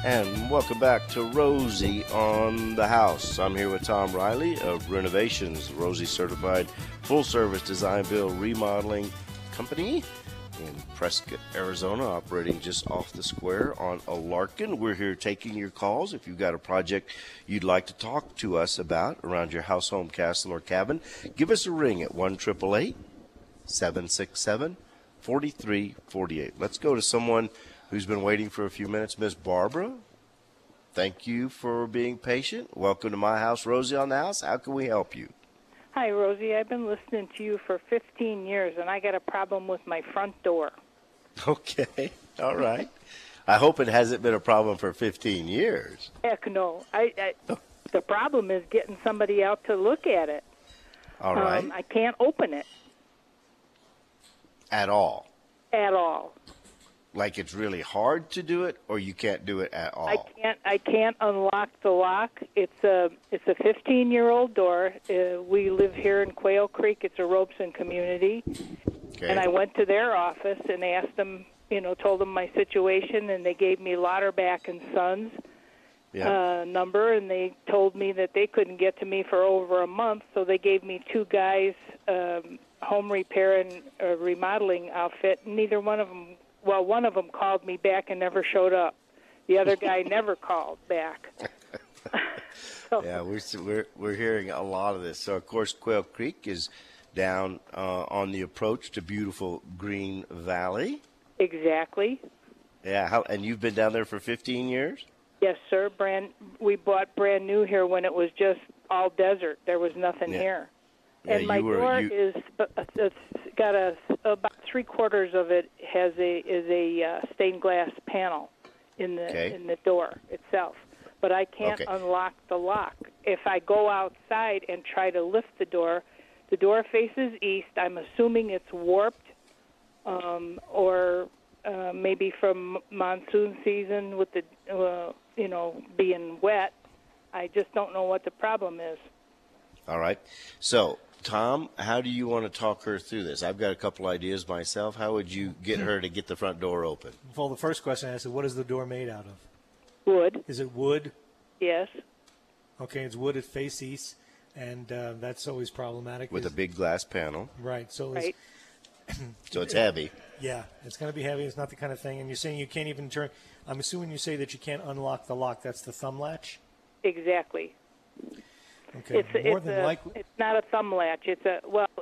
And welcome back to Rosie on the House. I'm here with Tom Riley of Renovations, Rosie Certified Full Service Design Build Remodeling Company in Prescott, Arizona, operating just off the square on Alarcon. We're here taking your calls. If you've got a project you'd like to talk to us about around your house, home, castle, or cabin, give us a ring at 1-888-767-4348. Let's go to someone who's been waiting for a few minutes. Miss Barbara, thank you for being patient. Welcome to my house, Rosie on the House. How can we help you? Hi, Rosie. I've been listening to you for 15 years, and I got a problem with my front door. Okay. All right. I hope it hasn't been a problem for 15 years. Heck no. The problem is getting somebody out to look at it. All right. I can't open it. At all? At all. Like it's really hard to do it, or you can't do it at all? I can't unlock the lock. It's a 15-year-old door. We live here in Quail Creek. It's a Robeson community. Okay. And I went to their office and asked them, told them my situation, and they gave me Lauterbach and Sons number, and they told me that they couldn't get to me for over a month, so they gave me two guys, home repair and remodeling outfit. Neither one of them. Well, one of them called me back and never showed up. The other guy never called back. Yeah, we're hearing a lot of this. So, of course, Quail Creek is down on the approach to beautiful Green Valley. Exactly. Yeah, and you've been down there for 15 years? Yes, sir. We bought brand new here when it was just all desert. There was nothing here. Yeah, and my door is got about 3/4 of it is a stained glass panel in the door itself. But I can't unlock the lock. If I go outside and try to lift the door faces east. I'm assuming it's warped, or maybe from monsoon season with the being wet. I just don't know what the problem is. All right. So, Tom, how do you want to talk her through this? I've got a couple ideas myself. How would you get her to get the front door open? Well, the first question I asked is, what is the door made out of? Wood. Is it wood? Yes. Okay, it's wood at face east, and that's always problematic. With a big glass panel. Right. So it's heavy. Yeah, it's going to be heavy. It's not the kind of thing. And you're saying you can't even turn. I'm assuming you say that you can't unlock the lock. That's the thumb latch? Exactly. Okay. It's not a thumb latch. The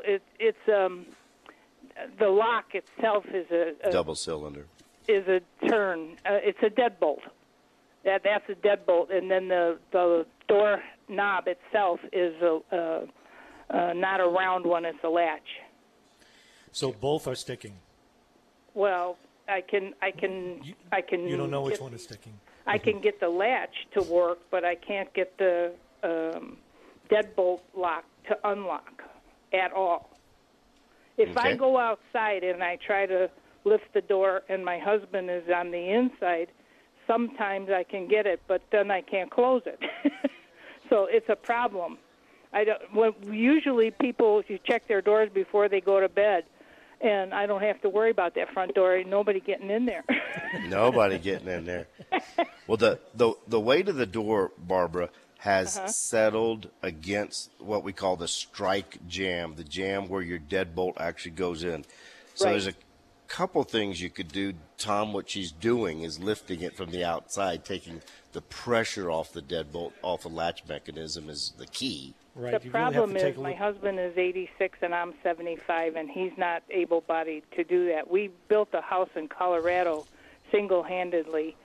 lock itself is a double cylinder. Is a turn. It's a deadbolt. That's a deadbolt, and then the door knob itself is not a round one. It's a latch. So both are sticking. Well, I can. You don't know which one is sticking. I can get the latch to work, but I can't get the deadbolt lock to unlock at all. If I go outside and I try to lift the door and my husband is on the inside, sometimes I can get it, but then I can't close it. So it's a problem. Usually people, you check their doors before they go to bed, and I don't have to worry about that front door. Nobody getting in there. Nobody getting in there. Well, the weight of the door, Barbara, has settled against what we call the strike jam, the jam where your deadbolt actually goes in. So there's a couple things you could do. Tom, what she's doing is lifting it from the outside, taking the pressure off the deadbolt, off the latch mechanism is the key. Right. The problem is my husband is 86 and I'm 75, and he's not able-bodied to do that. We built a house in Colorado single-handedly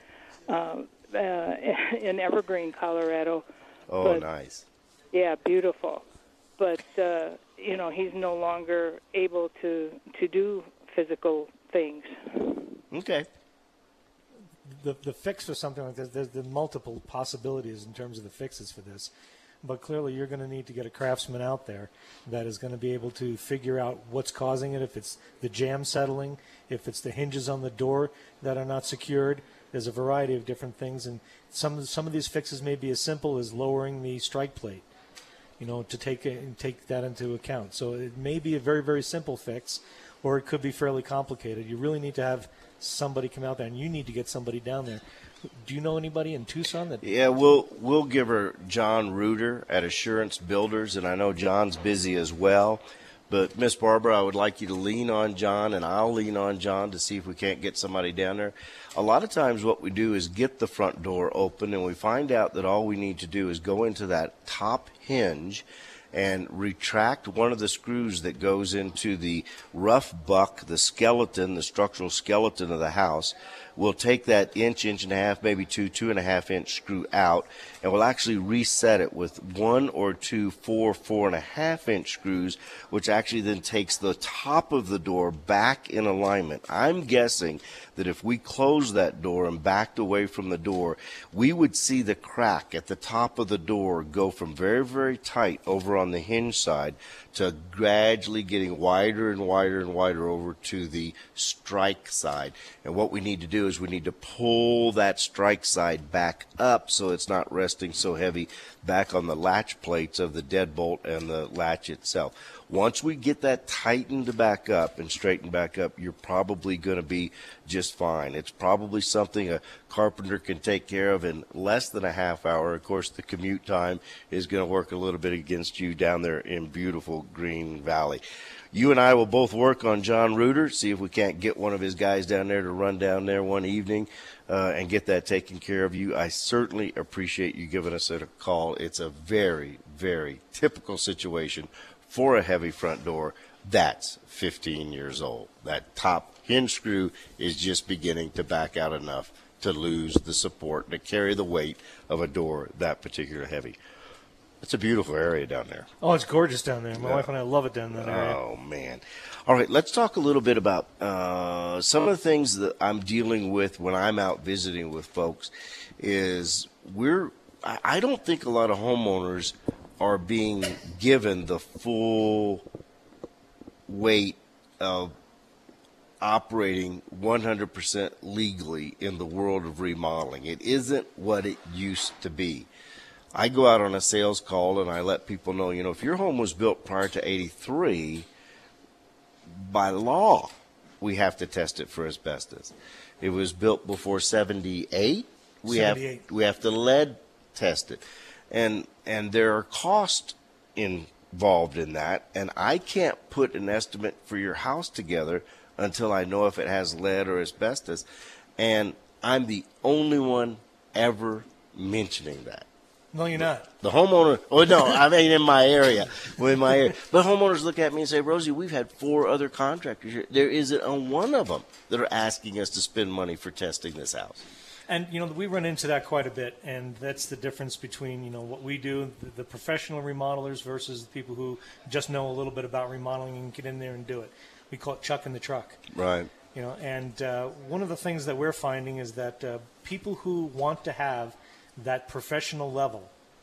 in Evergreen, Colorado. Oh, nice. Yeah, beautiful. But, he's no longer able to do physical things. Okay. The fix for something like this, there's multiple possibilities in terms of the fixes for this. But clearly you're going to need to get a craftsman out there that is going to be able to figure out what's causing it, if it's the jam settling, if it's the hinges on the door that are not secured. There's a variety of different things, and some of these fixes may be as simple as lowering the strike plate, to take that into account. So it may be a very, very simple fix, or it could be fairly complicated. You really need to have somebody come out there, and you need to get somebody down there. Do you know anybody in Tucson that? Yeah, we'll give her John Reuter at Assurance Builders, and I know John's busy as well. But Miss Barbara, I would like you to lean on John, and I'll lean on John to see if we can't get somebody down there. A lot of times what we do is get the front door open, and we find out that all we need to do is go into that top hinge and retract one of the screws that goes into the rough buck, the skeleton, the structural skeleton of the house. We'll take that inch and a half, maybe 2.5 inch screw out, and we'll actually reset it with 1 or 2 4.5 inch screws, which actually then takes the top of the door back in alignment. I'm guessing that if we closed that door and backed away from the door, we would see the crack at the top of the door go from very, very tight over on the hinge side to gradually getting wider and wider and wider over to the strike side. And what we need to do is we need to pull that strike side back up so it's not resting so heavy back on the latch plates of the deadbolt and the latch itself. Once we get that tightened back up and straightened back up, you're probably going to be just fine. It's probably something a carpenter can take care of in less than a half hour. Of course, the commute time is going to work a little bit against you down there in beautiful Green Valley. You and I will both work on John Reuter, see if we can't get one of his guys down there to run down there one evening and get that taken care of. I certainly appreciate you giving us a call. It's a very, very typical situation for a heavy front door that's 15 years old. That top hinge screw is just beginning to back out enough to lose the support, to carry the weight of a door that particular heavy. It's a beautiful area down there. Oh, it's gorgeous down there. My wife and I love it down that area. Oh, man. All right, let's talk a little bit about some of the things that I'm dealing with when I'm out visiting with folks is I don't think a lot of homeowners are being given the full weight of operating 100% legally in the world of remodeling. It isn't what it used to be. I go out on a sales call and I let people know, if your home was built prior to 83, by law, we have to test it for asbestos. It was built before 78, we have to lead test it. And there are costs involved in that, and I can't put an estimate for your house together until I know if it has lead or asbestos, and I'm the only one ever mentioning that. No, you're not. The homeowner, I mean in my area. But homeowners look at me and say, Rosie, we've had 4 other contractors here. There isn't a one of them that are asking us to spend money for testing this house. And, we run into that quite a bit, and that's the difference between, what we do, the professional remodelers versus the people who just know a little bit about remodeling and get in there and do it. We call it chuck in the truck. Right. And one of the things that we're finding is that people who want to have that professional level,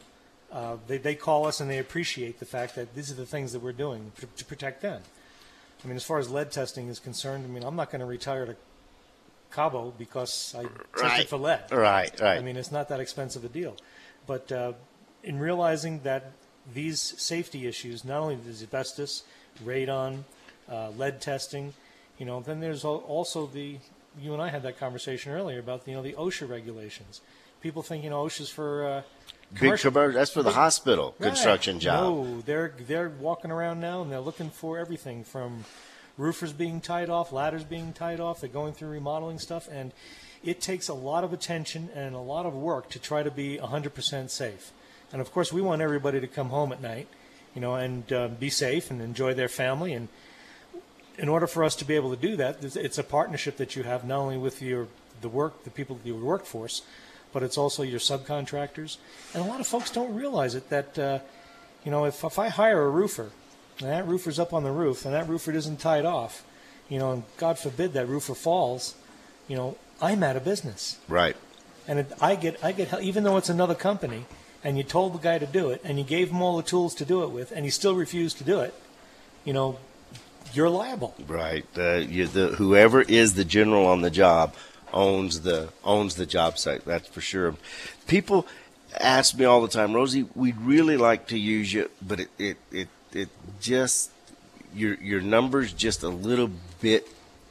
they call us and they appreciate the fact that these are the things that we're doing to protect them. I mean, as far as lead testing is concerned, I'm not going to retire to Cabo because I tested for lead. Right. I mean, it's not that expensive a deal. But in realizing that these safety issues, not only the asbestos, radon, lead testing, then there's also you and I had that conversation earlier about, the OSHA regulations. People think, OSHA's for commercial. That's for the hospital construction job. No, they're walking around now and they're looking for everything from roofers being tied off, ladders being tied off. They're going through remodeling stuff, and it takes a lot of attention and a lot of work to try to be 100% safe. And of course, we want everybody to come home at night, and be safe and enjoy their family. And in order for us to be able to do that, it's a partnership that you have not only with the people, your workforce, but it's also your subcontractors. And a lot of folks don't realize it that, if I hire a roofer, and that roofer's up on the roof, and that roofer isn't tied off, and God forbid that roofer falls, I'm out of business. Right. And I get help, even though it's another company, and you told the guy to do it, and you gave him all the tools to do it with, and he still refused to do it, you're liable. Right. Whoever is the general on the job owns the job site. That's for sure. People ask me all the time, Rosie, we'd really like to use you, but it just your numbers just a little bit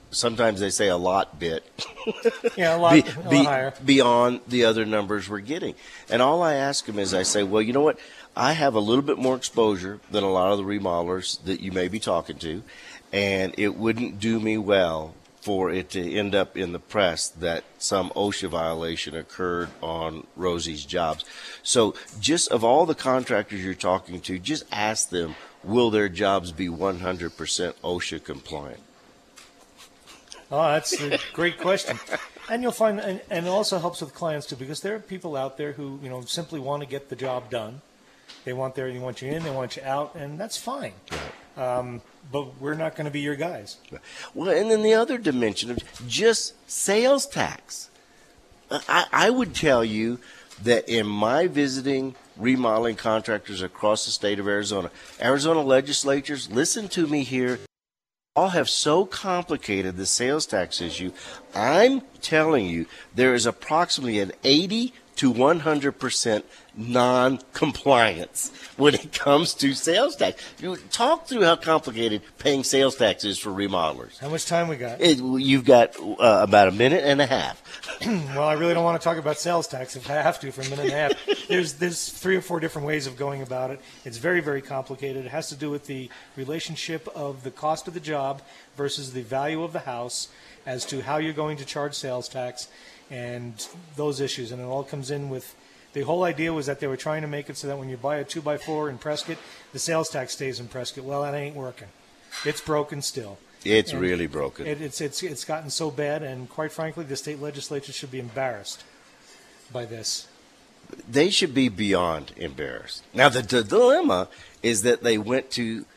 sometimes they say a lot bit. Yeah, a lot higher. Beyond the other numbers we're getting. And all I ask them is I say, well, you know what? I have a little bit more exposure than a lot of the remodelers that you may be talking to, and it wouldn't do me well for it to end up in the press that some OSHA violation occurred on Rosie's jobs. So just of all the contractors you're talking to, just ask them, will their jobs be 100% OSHA compliant? Oh, that's a great question. And you'll find, and it also helps with clients too, because there are people out there who, simply want to get the job done. They want you in, they want you out, and that's fine. Right. But we're not going to be your guys. Well, and then the other dimension of just sales tax. I would tell you that in my visiting remodeling contractors across the state of Arizona legislatures, listen to me here, all have so complicated the sales tax issue. I'm telling you, there is approximately an 80 to 100% non-compliance when it comes to sales tax. You talk through how complicated paying sales tax is for remodelers. How much time we got? You've got about a minute and a half. Well, I really don't want to talk about sales tax if I have to for a minute and a half. There's 3 or 4 different ways of going about it. It's very, very complicated. It has to do with the relationship of the cost of the job versus the value of the house as to how you're going to charge sales tax and those issues. And it all comes in with, the whole idea was that they were trying to make it so that when you buy a 2x4 in Prescott, the sales tax stays in Prescott. Well, that ain't working. It's broken still. It's really broken. It's gotten so bad, and quite frankly, the state legislature should be embarrassed by this. They should be beyond embarrassed. Now, the dilemma is that they went to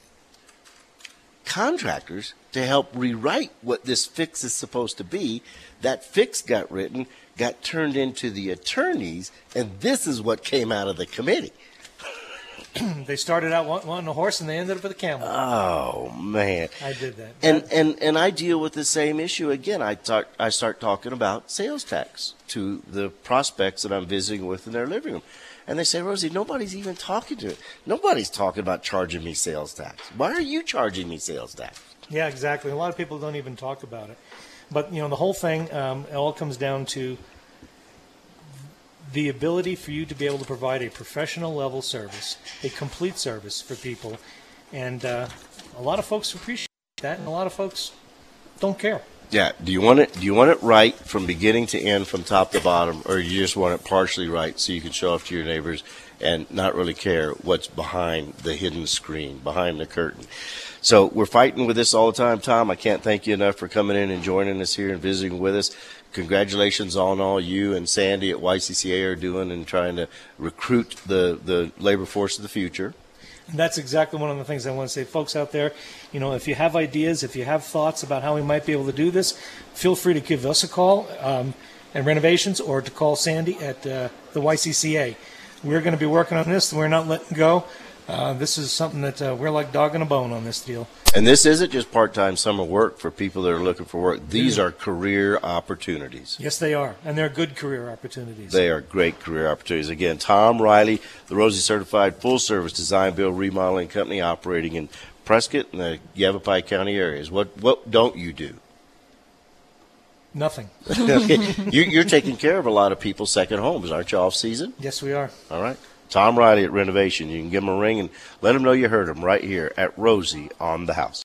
contractors to help rewrite what this fix is supposed to be. That fix got written, got turned into the attorneys, and this is what came out of the committee. They started out wanting a horse, and they ended up with a camel. Oh, man. I did that. And I deal with the same issue again. I start talking about sales tax to the prospects that I'm visiting with in their living room. And they say, Rosie, nobody's even talking to it. Nobody's talking about charging me sales tax. Why are you charging me sales tax? Yeah, exactly. A lot of people don't even talk about it. But, the whole thing, it all comes down to the ability for you to be able to provide a professional level service, a complete service for people. And a lot of folks appreciate that, and a lot of folks don't care. Yeah. Do you want it right from beginning to end, from top to bottom, or you just want it partially right so you can show off to your neighbors and not really care what's behind the hidden screen, behind the curtain? So we're fighting with this all the time. Tom, I can't thank you enough for coming in and joining us here and visiting with us. Congratulations on all you and Sandy at YCCA are doing and trying to recruit the labor force of the future. And that's exactly one of the things I want to say. Folks out there, if you have ideas, if you have thoughts about how we might be able to do this, feel free to give us a call at Renovations or to call Sandy at the YCCA. We're going to be working on this. We're not letting go. This is something that we're like dog and a bone on this deal. And this isn't just part-time summer work for people that are looking for work. These are career opportunities. Yes, they are. And they're good career opportunities. They are great career opportunities. Again, Tom Riley, the Rosie Certified Full-Service Design Build Remodeling Company operating in Prescott and the Yavapai County areas. What don't you do? Nothing. You're taking care of a lot of people's second homes. Aren't you off season? Yes, we are. All right. Tom Riley at Renovation. You can give him a ring and let him know you heard him right here at Rosie on the House.